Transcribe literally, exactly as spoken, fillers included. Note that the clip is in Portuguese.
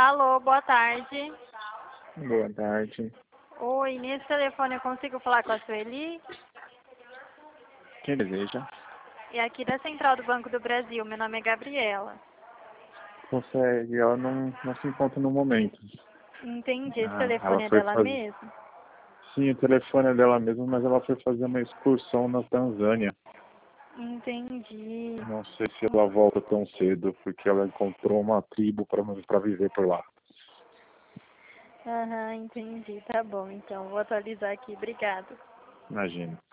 Alô, boa tarde. Boa tarde. Oi, nesse telefone eu consigo falar com a Sueli? Quem deseja? É aqui da Central do Banco do Brasil, meu nome é Gabriela. Consegue, ela não, não se encontra no momento. Entendi, esse Ah, ela telefone é foi dela fazer. mesmo? Sim, o telefone é dela mesmo, mas ela foi fazer uma excursão na Tanzânia. Entendi. Não sei se ela volta tão cedo, porque ela encontrou uma tribo para viver por lá. Aham, entendi. Tá bom, então vou atualizar aqui. Obrigada. Imagina.